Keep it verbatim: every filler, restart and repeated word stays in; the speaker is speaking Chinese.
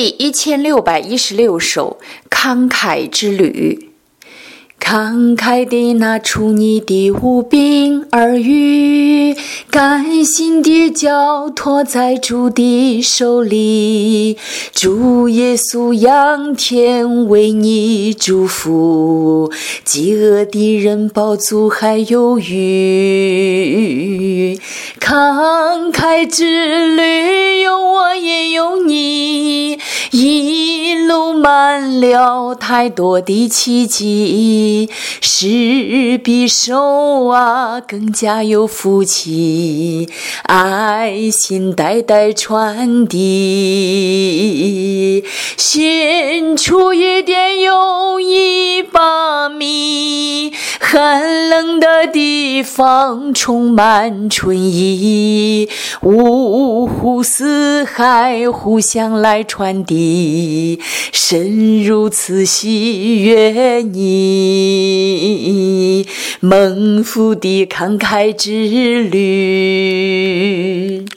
第一千六百一十六首慷慨之旅。慷慨地拿出你的五饼二鱼，甘心地交托在主的手里。主耶稣仰天为你祝福，饥饿的人饱足还有余。慷慨之旅有我也有你，一路满了太多的奇迹，施比受啊更加有福气，爱心代代传递，献出一点有一把米，寒冷的地方充满春意，五湖四海互相来传递，神如此喜悦你，蒙福的慷慨之旅。